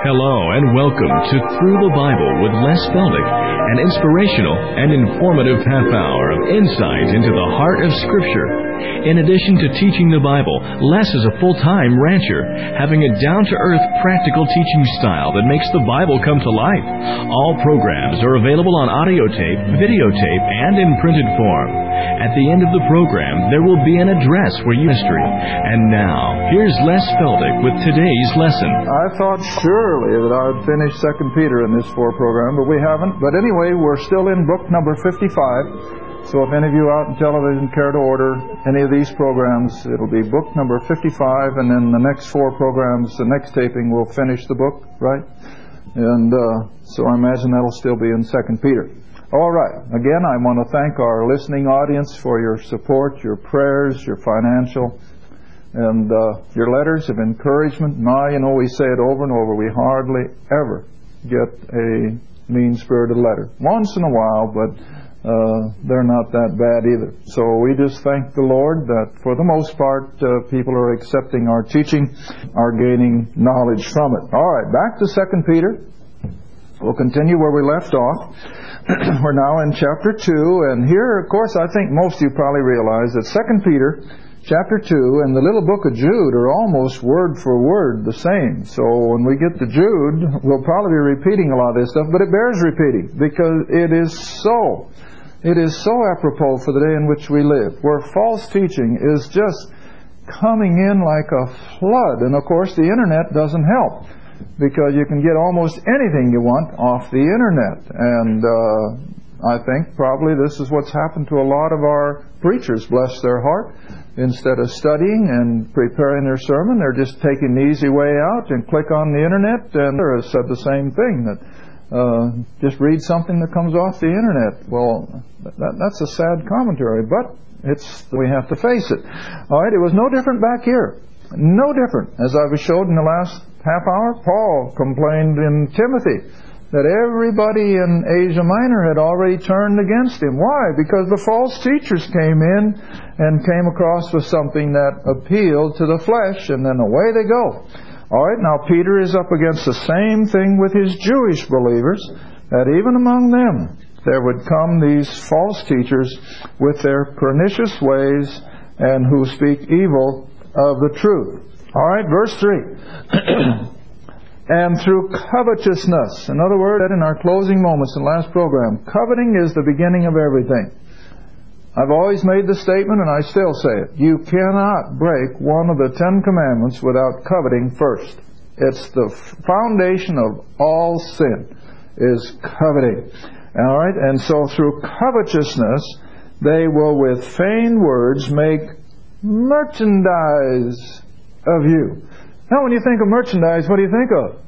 Hello and welcome to Through the Bible with Les Feldick, an inspirational and informative half hour of insight into the heart of Scripture. In addition to teaching the Bible, Les is a full-time rancher, having a down-to-earth, practical teaching style that makes the Bible come to life. All programs are available on audio tape, videotape, and in printed form. At the end of the program, there will be an address for you history. And now, here's Les Feldick with today's lesson. I thought surely that I would finish 2 Peter in this 4 program, but we haven't. But anyway, we're still in book number 55. So if any of you out in television care to order any of these programs, it'll be book number 55, and then the next 4 programs, the next taping, will finish the book, right? And so I imagine that'll still be in 2 Peter. All right. Again, I want to thank our listening audience for your support, your prayers, your financial, and your letters of encouragement. We say it over and over, we hardly ever get a mean-spirited letter. Once in a while, but they're not that bad either. So we just thank the Lord that for the most part people are accepting our teaching, are gaining knowledge from it. All right, back to 2 Peter. We'll continue where we left off. We're now in chapter 2, and here, of course, I think most of you probably realize that 2 Peter chapter 2 and the little book of Jude are almost word for word the same. So when we get to Jude, we'll probably be repeating a lot of this stuff, but it bears repeating because it is so apropos for the day in which we live, where false teaching is just coming in like a flood. And of course the internet doesn't help, because you can get almost anything you want off the internet. And I think probably this is what's happened to a lot of our preachers, bless their heart. Instead of studying and preparing their sermon, they're just taking the easy way out and click on the internet. And there has said the same thing, that just read something that comes off the internet. Well, that's a sad commentary, but we have to face it. All right, it was no different back here. No different. As I was showed in the last half hour, Paul complained in Timothy that everybody in Asia Minor had already turned against him. Why? Because the false teachers came in and came across with something that appealed to the flesh, and then away they go. All right, now Peter is up against the same thing with his Jewish believers, that even among them there would come these false teachers with their pernicious ways and who speak evil of the truth. All right, verse 3. And through covetousness. In other words, in our closing moments in the last program, coveting is the beginning of everything. I've always made the statement, and I still say it. You cannot break one of the 10 commandments without coveting first. It's the foundation of all sin, is coveting. All right? And so through covetousness, they will with feigned words make merchandise of you. Now, when you think of merchandise, what do you think of?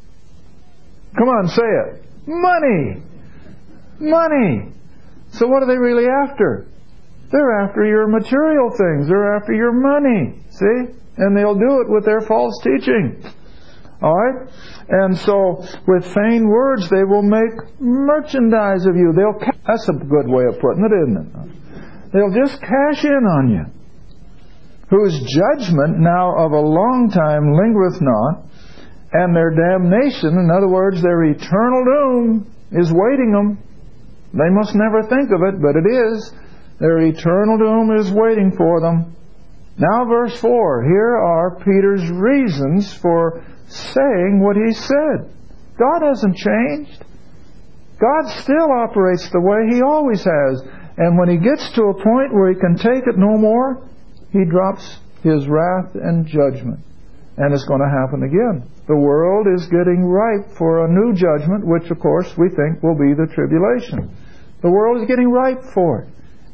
Come on, say it. Money! Money! So what are they really after? They're after your material things. They're after your money. See? And they'll do it with their false teaching. All right? And so, with feigned words, they will make merchandise of you. That's a good way of putting it, isn't it? They'll just cash in on you. Whose judgment now of a long time lingereth not, and their damnation, in other words, their eternal doom, is waiting them. They must never think of it, but it is. Their eternal doom is waiting for them. Now verse 4, here are Peter's reasons for saying what he said. God hasn't changed. God still operates the way He always has. And when He gets to a point where He can take it no more, He drops His wrath and judgment. And it's going to happen again. The world is getting ripe for a new judgment, which of course we think will be the tribulation. The world is getting ripe for it.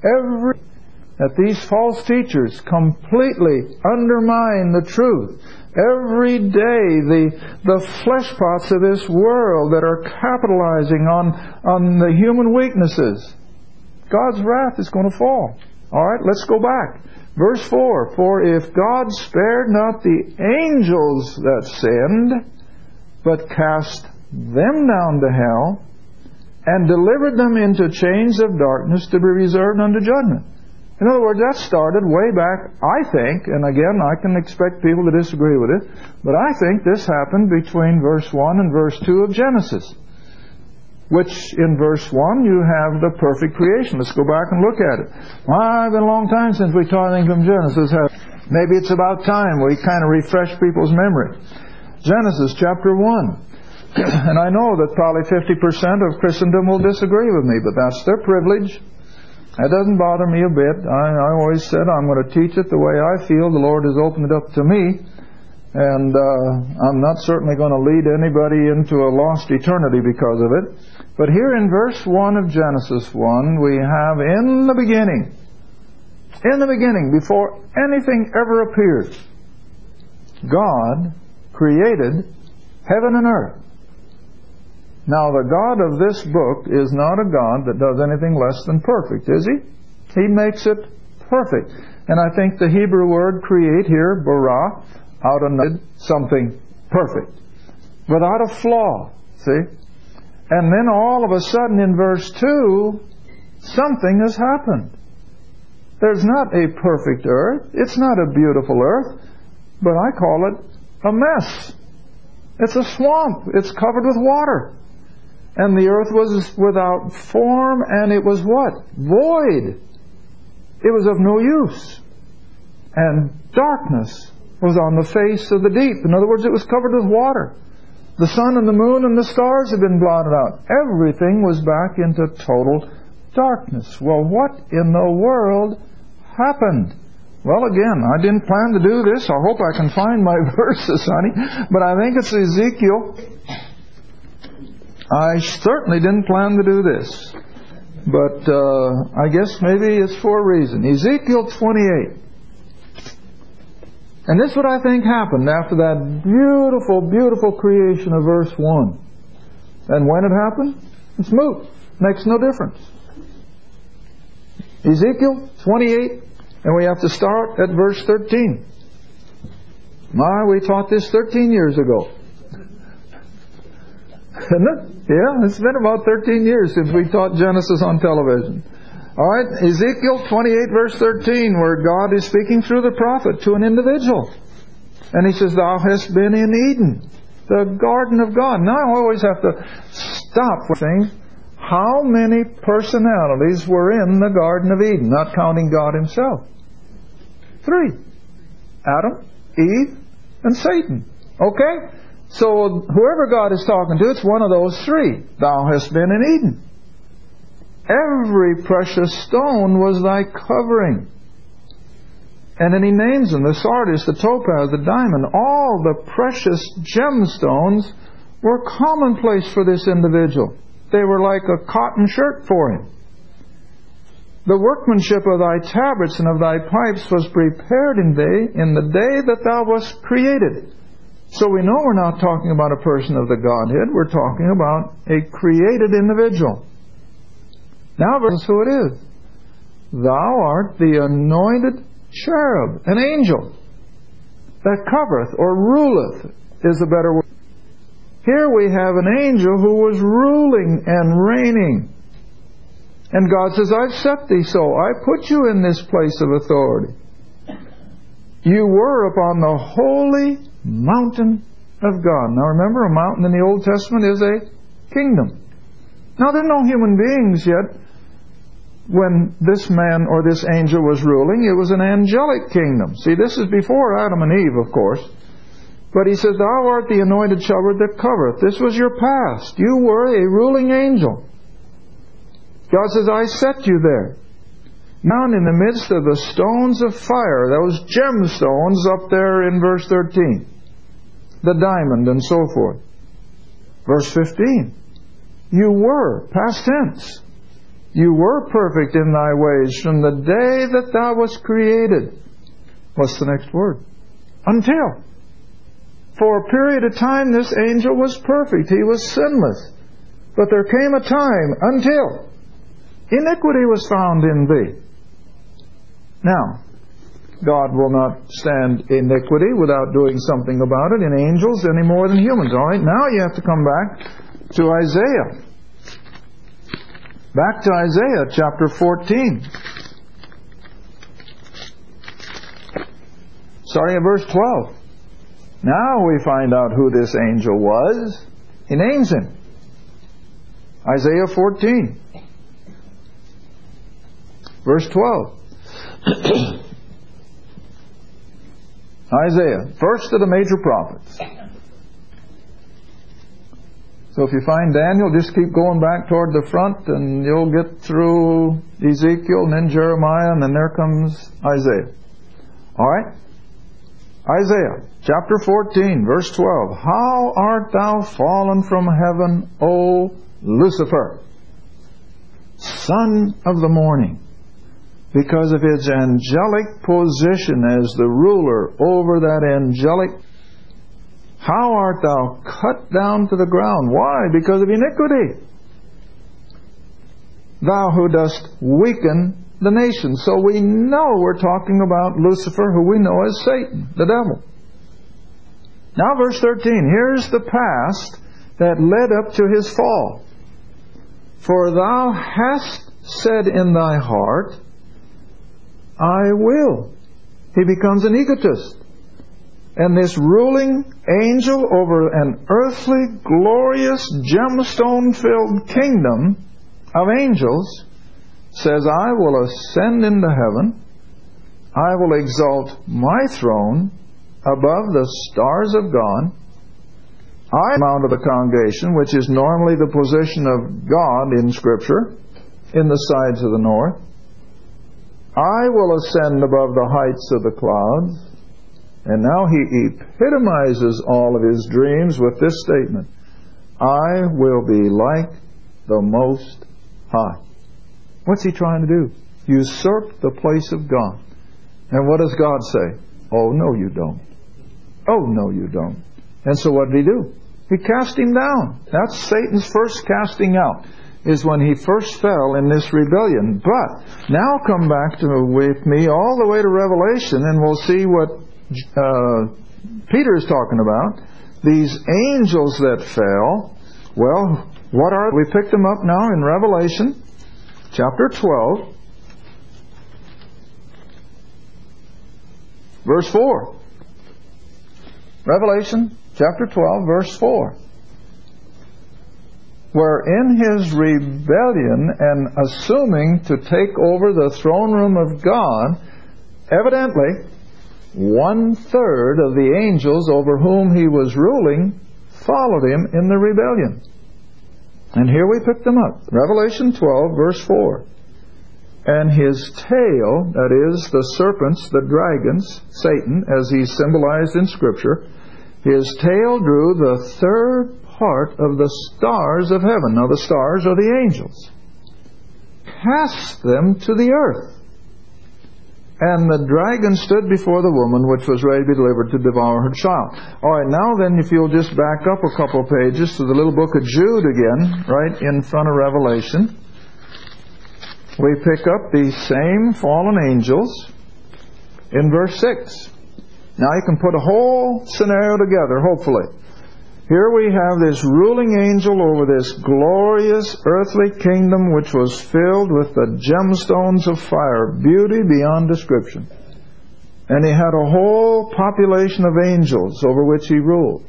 That these false teachers completely undermine the truth. Every day the flesh pots of this world that are capitalizing on the human weaknesses, God's wrath is going to fall. All right, let's go back. Verse 4, For if God spared not the angels that sinned, but cast them down to hell, and delivered them into chains of darkness to be reserved unto judgment. In other words, that started way back, I think, and again, I can expect people to disagree with it, but I think this happened between verse 1 and verse 2 of Genesis. Which, in verse 1, you have the perfect creation. Let's go back and look at it. Well, it's been a long time since we taught anything from Genesis. Maybe it's about time we kind of refresh people's memory. Genesis chapter 1. And I know that probably 50% of Christendom will disagree with me, but that's their privilege. That doesn't bother me a bit. I always said I'm going to teach it the way I feel. The Lord has opened it up to me. And I'm not certainly going to lead anybody into a lost eternity because of it. But here in verse 1 of Genesis 1, we have in the beginning, before anything ever appeared, God created heaven and earth. Now, the God of this book is not a God that does anything less than perfect, is He? He makes it perfect. And I think the Hebrew word create here, bara, out of something perfect, without a flaw, see? And then all of a sudden in verse 2, something has happened. There's not a perfect earth. It's not a beautiful earth, but I call it a mess. It's a swamp. It's covered with water. And the earth was without form, and it was what? Void. It was of no use. And darkness was on the face of the deep. In other words, it was covered with water. The sun and the moon and the stars had been blotted out. Everything was back into total darkness. Well, what in the world happened? Well, again, I didn't plan to do this. I hope I can find my verses, honey. But I think it's Ezekiel. I certainly didn't plan to do this. But I guess maybe it's for a reason. Ezekiel 28. And this is what I think happened after that beautiful, beautiful creation of verse 1. And when it happened, it's moot. Makes no difference. Ezekiel 28, and we have to start at verse 13. We taught this 13 years ago. Isn't it? Yeah, it's been about 13 years since we taught Genesis on television. All right, Ezekiel 28 verse 13, where God is speaking through the prophet to an individual. And He says, "Thou hast been in Eden, the garden of God." Now I always have to stop with saying, how many personalities were in the Garden of Eden, not counting God Himself? 3. Adam, Eve, and Satan. Okay? So whoever God is talking to, it's one of those 3. Thou hast been in Eden. Every precious stone was thy covering. And then He names them, the sardius, the topaz, the diamond. All the precious gemstones were commonplace for this individual. They were like a cotton shirt for him. The workmanship of thy tabrets and of thy pipes was prepared in the day that thou wast created. So we know we're not talking about a person of the Godhead. We're talking about a created individual. Now, verse who it is. Thou art the anointed cherub, an angel, that covereth or ruleth is a better word. Here we have an angel who was ruling and reigning. And God says, I've set thee so. I put you in this place of authority. You were upon the holy mountain of God. Now remember, a mountain in the Old Testament is a kingdom. Now there are no human beings yet. When this man or this angel was ruling, it was an angelic kingdom. See, this is before Adam and Eve, of course. But He says, Thou art the anointed cherub that covereth. This was your past. You were a ruling angel. God says, I set you there. Now in the midst of the stones of fire, those gemstones up there in verse 13, the diamond and so forth. Verse 15, you were, past tense, you were perfect in thy ways from the day that thou wast created. What's the next word? Until. For a period of time this angel was perfect. He was sinless. But there came a time until iniquity was found in thee. Now, God will not stand iniquity without doing something about it in angels any more than humans. All right, now you have to come back to Isaiah. Back to Isaiah chapter 14. starting at verse 12. Now we find out who this angel was. He names him. Isaiah 14. Verse 12. Isaiah, first of the major prophets. So if you find Daniel, just keep going back toward the front and you'll get through Ezekiel and then Jeremiah and then there comes Isaiah. Alright? Isaiah chapter 14 verse 12. How art thou fallen from heaven, O Lucifer, son of the morning, because of his angelic position as the ruler over that angelic. How art thou cut down to the ground? Why? Because of iniquity. Thou who dost weaken the nation. So we know we're talking about Lucifer, who we know as Satan, the devil. Now verse 13. Here's the past that led up to his fall. For thou hast said in thy heart, I will. He becomes an egotist. And this ruling angel over an earthly, glorious, gemstone-filled kingdom of angels says, I will ascend into heaven. I will exalt my throne above the stars of God. I am out of the congregation, which is normally the position of God in Scripture, in the sides of the north. I will ascend above the heights of the clouds. And now he epitomizes all of his dreams with this statement. I will be like the Most High. What's he trying to do? Usurp the place of God. And what does God say? Oh, no, you don't. Oh, no, you don't. And so what did he do? He cast him down. That's Satan's first casting out, is when he first fell in this rebellion. But now come back with me all the way to Revelation, and we'll see what Peter is talking about. These angels that fell. Well, what are we? Picked them up now in Revelation chapter 12 verse 4. Revelation chapter 12 verse 4. Where in his rebellion and assuming to take over the throne room of God, evidently 1/3 of the angels over whom he was ruling followed him in the rebellion. And here we pick them up. Revelation 12 verse 4. And his tail, that is, the serpents, the dragons, Satan, as he's symbolized in Scripture, his tail drew the 1/3 part of the stars of heaven. Now the stars are the angels. Cast them to the earth. And the dragon stood before the woman, which was ready to be delivered to devour her child. All right, now then, if you'll just back up a couple of pages to the little book of Jude again, right in front of Revelation, we pick up these same fallen angels in verse 6. Now you can put a whole scenario together, hopefully. Here we have this ruling angel over this glorious earthly kingdom which was filled with the gemstones of fire, beauty beyond description. And he had a whole population of angels over which he ruled.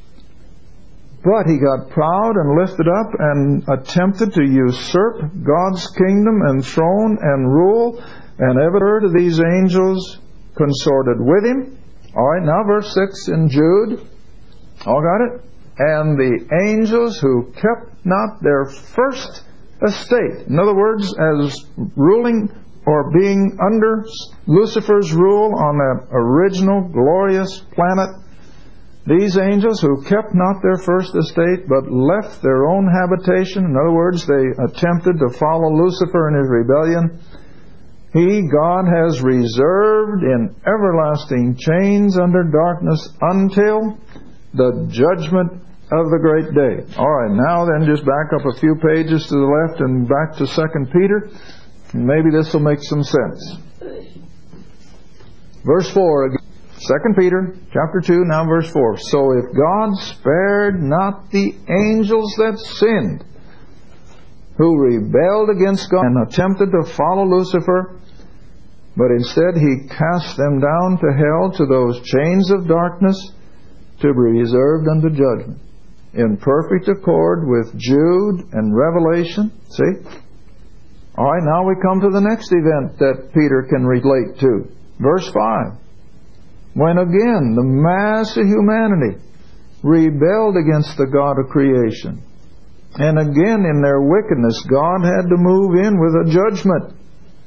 But he got proud and lifted up and attempted to usurp God's kingdom and throne and rule, and every third of these angels consorted with him. All right, now verse 6 in Jude. All got it? And the angels who kept not their first estate. In other words, as ruling or being under Lucifer's rule on that original glorious planet, these angels who kept not their first estate but left their own habitation, in other words, they attempted to follow Lucifer in his rebellion, God has reserved in everlasting chains under darkness until the judgment of the great day. All right, now then just back up a few pages to the left and back to 2 Peter. And maybe this will make some sense. Verse 4 again. 2 Peter chapter 2, now verse 4. So if God spared not the angels that sinned, who rebelled against God and attempted to follow Lucifer, But instead He cast them down to hell, to those chains of darkness, to be reserved unto judgment, in perfect accord with Jude and Revelation. See? All right, now we come to the next event that Peter can relate to. Verse 5. When again the mass of humanity rebelled against the God of creation, and again in their wickedness God had to move in with a judgment.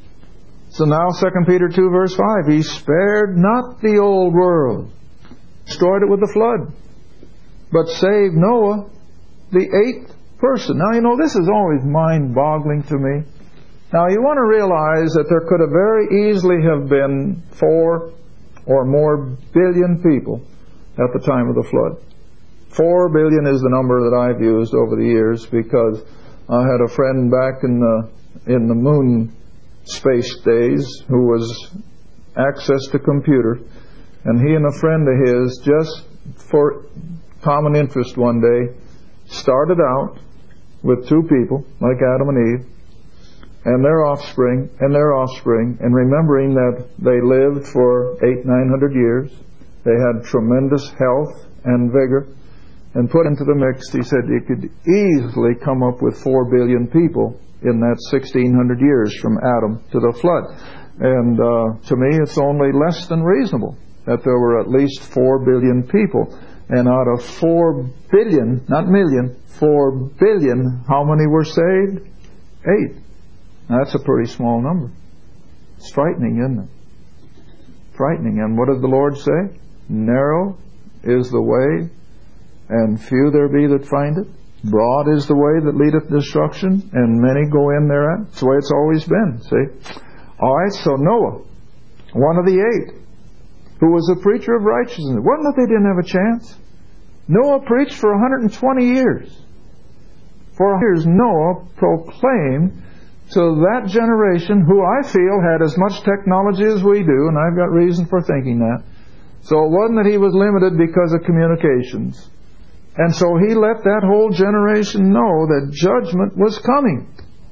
So now 2 Peter 2 verse 5, He spared not the old world, destroyed it with the flood, but saved Noah, the eighth person. Now you know, this is always mind-boggling to me. Now you want to realize that there could have very easily have been 4 or more billion people at the time of the flood. 4 billion is the number that I've used over the years, because I had a friend back in the moon space days who was access to computer, and he and a friend of his, just for common interest one day, started out with 2 people like Adam and Eve and their offspring, and remembering that they lived for 800-900 years. They had tremendous health and vigor, and put into the mix, he said you could easily come up with 4 billion people in that 1600 years from Adam to the flood. And to me, it's only less than reasonable that there were at least 4 billion people. And out of 4 billion, not million, 4 billion, how many were saved? 8. Now, that's a pretty small number. It's frightening, isn't it? Frightening. And what did the Lord say? Narrow is the way, and few there be that find it. Broad is the way that leadeth destruction, and many go in thereat. It's the way it's always been, see? All right, so Noah, one of the 8, who was a preacher of righteousness. It wasn't that they didn't have a chance. Noah preached for 120 years. For years, Noah proclaimed to that generation, who I feel had as much technology as we do, and I've got reason for thinking that. So it wasn't that he was limited because of communications. And so he let that whole generation know that judgment was coming.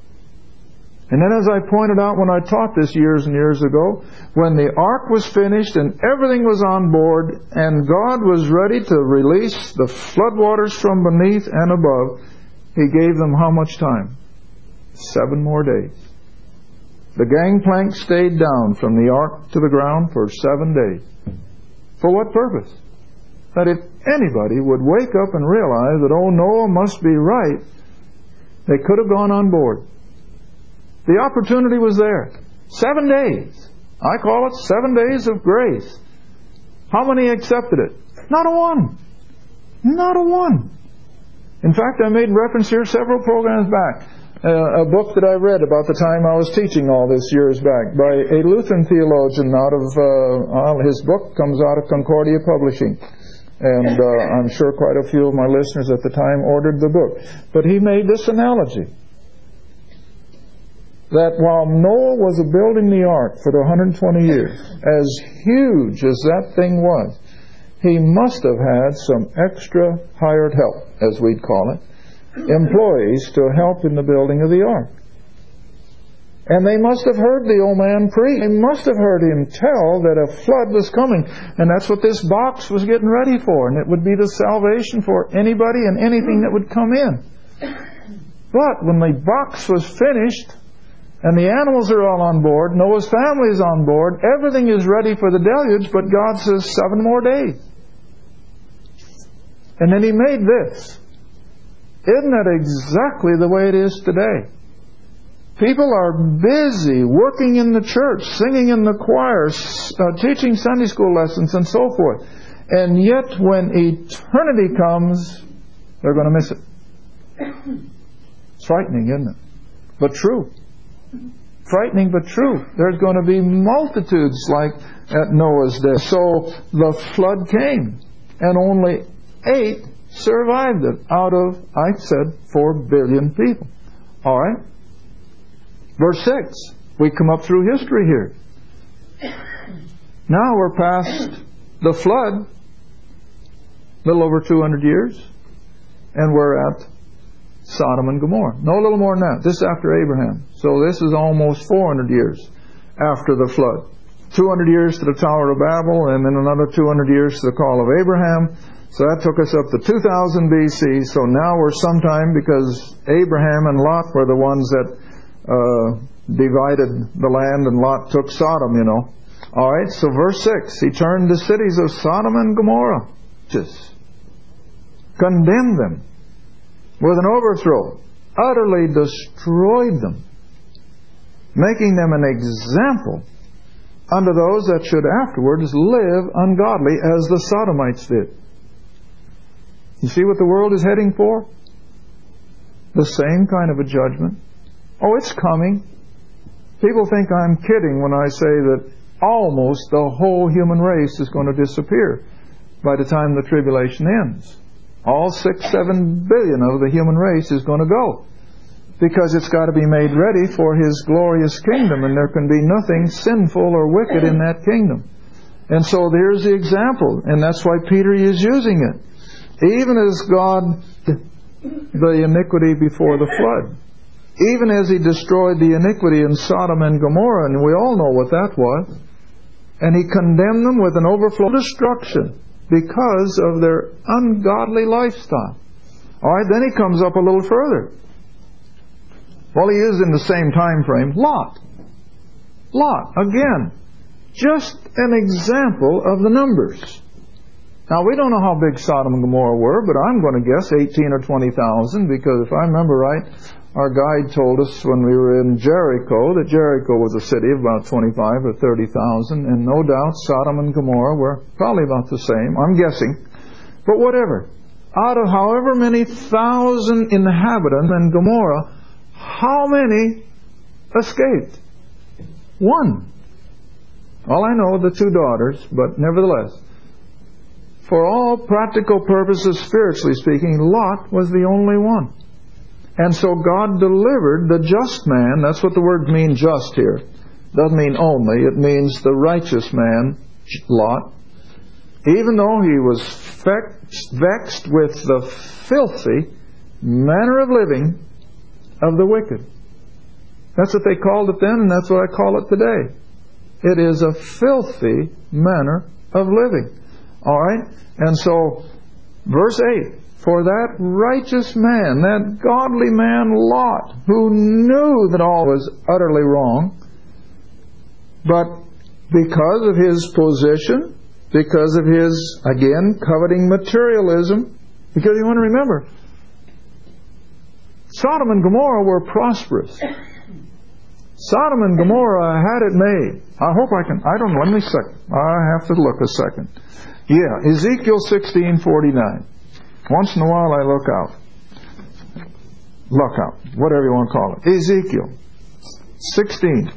And then, as I pointed out when I taught this years and years ago, when the ark was finished and everything was on board and God was ready to release the floodwaters from beneath and above, He gave them how much time? 7 more days. The gangplank stayed down from the ark to the ground for 7 days. For what purpose? That if anybody would wake up and realize that, oh, Noah must be right, they could have gone on board. The opportunity was there. 7 days. I call it 7 days of grace. How many accepted it? Not a one. Not a one. In fact, I made reference here several programs back. A book that I read about the time I was teaching all this years back by a Lutheran theologian out of, his book comes out of Concordia Publishing. And I'm sure quite a few of my listeners at the time ordered the book. But he made this analogy, that while Noah was building the ark for the 120 years, as huge as that thing was, he must have had some extra hired help, as we'd call it, employees to help in the building of the ark. And they must have heard the old man preach. They must have heard him tell that a flood was coming. And that's what this box was getting ready for. And it would be the salvation for anybody and anything that would come in. But when the box was finished, and the animals are all on board, Noah's family is on board, everything is ready for the deluge, but God says 7 more days. And then He made this. Isn't that exactly the way it is today? People are busy working in the church, singing in the choir, teaching Sunday school lessons and so forth. And yet when eternity comes, they're going to miss it. It's frightening, isn't it? But true. Frightening but true. There's going to be multitudes like at Noah's day. So the flood came, and only 8 survived it out of, I said, 4 billion people. All right? Verse 6. We come up through history here. Now we're past the flood, a little over 200 years, and we're at Sodom and Gomorrah. No, a little more than that. This is after Abraham. So this is almost 400 years. after the flood. 200 years to the Tower of Babel, and then another 200 years to the call of Abraham. So that took us up to 2000 BC. So now we're sometime, because Abraham and Lot were the ones that divided the land, and Lot took Sodom, you know. All right, so verse 6, he turned the cities of Sodom and Gomorrah, just condemned them with an overthrow, utterly destroyed them, making them an example unto those that should afterwards live ungodly as the Sodomites did. You see what the world is heading for? The same kind of a judgment. Oh, it's coming. People think I'm kidding when I say that almost the whole human race is going to disappear by the time the tribulation ends. All 6-7 billion of the human race is going to go, because it's got to be made ready for His glorious kingdom, and there can be nothing sinful or wicked in that kingdom. And so there's the example, and that's why Peter is using it. Even as God the iniquity before the flood, even as He destroyed the iniquity in Sodom and Gomorrah, and we all know what that was, and He condemned them with an overflow destruction because of their ungodly lifestyle. All right, then He comes up a little further. Well, He is in the same time frame. Lot. Lot, again, just an example of the numbers. Now, we don't know how big Sodom and Gomorrah were, but I'm going to guess 18 or 20,000, because if I remember right, our guide told us when we were in Jericho that Jericho was a city of about 25 or 30,000, and no doubt Sodom and Gomorrah were probably about the same. I'm guessing. But whatever. Out of however many thousand inhabitants in Gomorrah, how many escaped? One. Well, I know the two daughters, but nevertheless, for all practical purposes, spiritually speaking, Lot was the only one. And so God delivered the just man. That's what the word means, just here. Doesn't mean only. It means the righteous man, Lot. Even though he was vexed with the filthy manner of living of the wicked. That's what they called it then, and that's what I call it today. It is a filthy manner of living. All right? And so, verse 8, for that righteous man, that godly man Lot, who knew that all was utterly wrong, but because of his position, because of his, again, coveting materialism, because you want to remember, Sodom and Gomorrah were prosperous. Sodom and Gomorrah had it made. I hope I can, I don't know, let me second. I have to look a second. Yeah, Ezekiel 16:49. Once in a while I look out. Look out, whatever you want to call it. Ezekiel 16.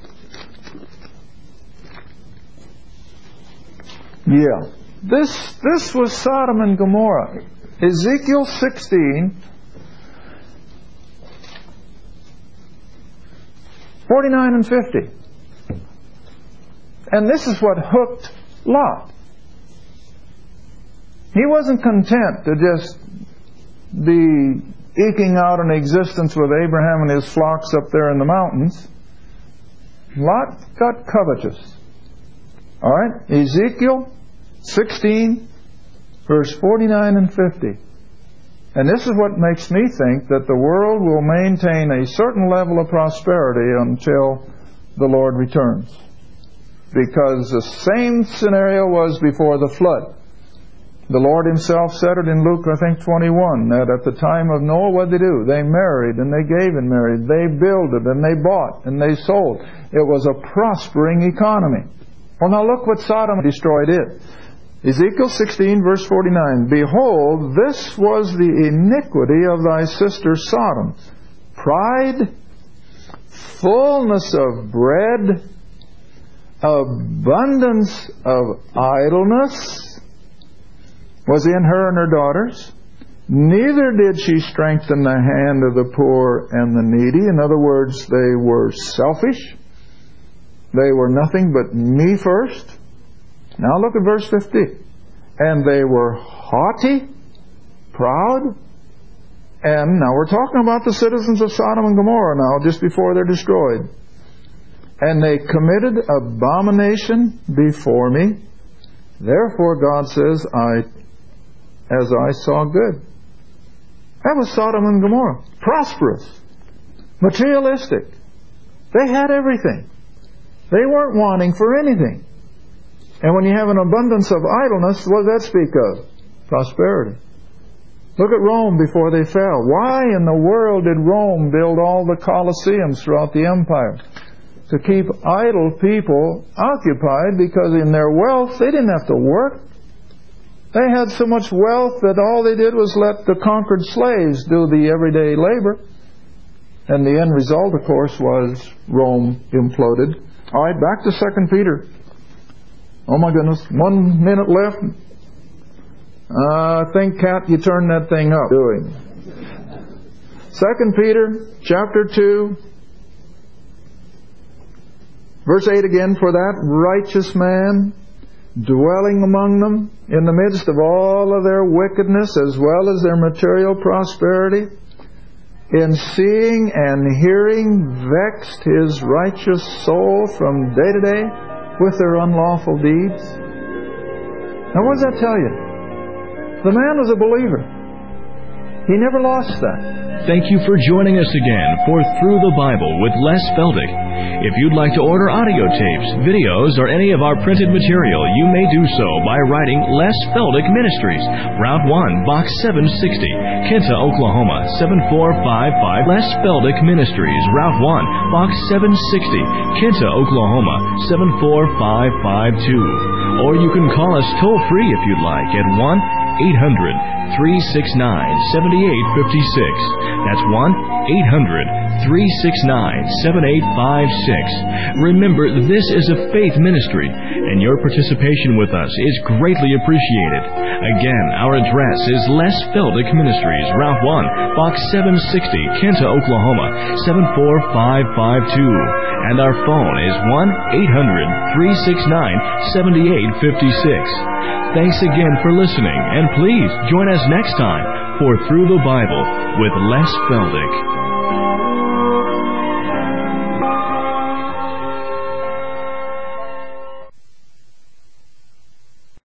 Yeah, this was Sodom and Gomorrah. Ezekiel 16, 49 and 50. And this is what hooked Lot. He wasn't content to just be eking out an existence with Abraham and his flocks up there in the mountains. Lot got covetous. All right? Ezekiel 16, verse 49 and 50. And this is what makes me think that the world will maintain a certain level of prosperity until the Lord returns. Because the same scenario was before the flood. The Lord Himself said it in Luke, I think, 21, that at the time of Noah, what did they do? They married and they gave and married. They builded and they bought and they sold. It was a prospering economy. Well, now look what Sodom destroyed it. Ezekiel 16, verse 49. Behold, this was the iniquity of thy sister Sodom. Pride, fullness of bread, abundance of idleness was in her and her daughters. Neither did she strengthen the hand of the poor and the needy. In other words, they were selfish. They were nothing but me first. Now look at verse 50. And they were haughty, proud. And now we're talking about the citizens of Sodom and Gomorrah now, just before they're destroyed. and they committed abomination before me. Therefore, God says, as I saw good. That was Sodom and Gomorrah. Prosperous. Materialistic. They had everything. They weren't wanting for anything. And when you have an abundance of idleness, what does that speak of? Prosperity. Look at Rome before they fell. Why in the world did Rome build all the Colosseums throughout the empire? To keep idle people occupied, because in their wealth they didn't have to work. They had so much wealth that all they did was let the conquered slaves do the everyday labor. And the end result, of course, was Rome imploded. All right, back to 2 Peter. Oh my goodness, 1 minute left. I think, Kat, you turn that thing up. 2 Peter chapter 2, verse 8 again. For that righteous man, dwelling among them in the midst of all of their wickedness as well as their material prosperity, in seeing and hearing vexed his righteous soul from day to day with their unlawful deeds. Now what does that tell you? The man was a believer. He never lost that. Thank you for joining us again for Through the Bible with Les Feldick. If you'd like to order audio tapes, videos, or any of our printed material, you may do so by writing Les Feldick Ministries, Route 1, Box 760, Kinta, Oklahoma, 7455. Les Feldick Ministries, Route 1, Box 760, Kinta, Oklahoma, 74552. Or you can call us toll-free if you'd like at 1-800-369-7856. That's 1-800-369-7856. Remember, this is a faith ministry, and your participation with us is greatly appreciated. Again, our address is Les Feldick Ministries, Route 1, Box 760, Kinta, Oklahoma, 74552. And our phone is 1-800-369-7856. Thanks again for listening, and please join us next time for Through the Bible with Les Feldick.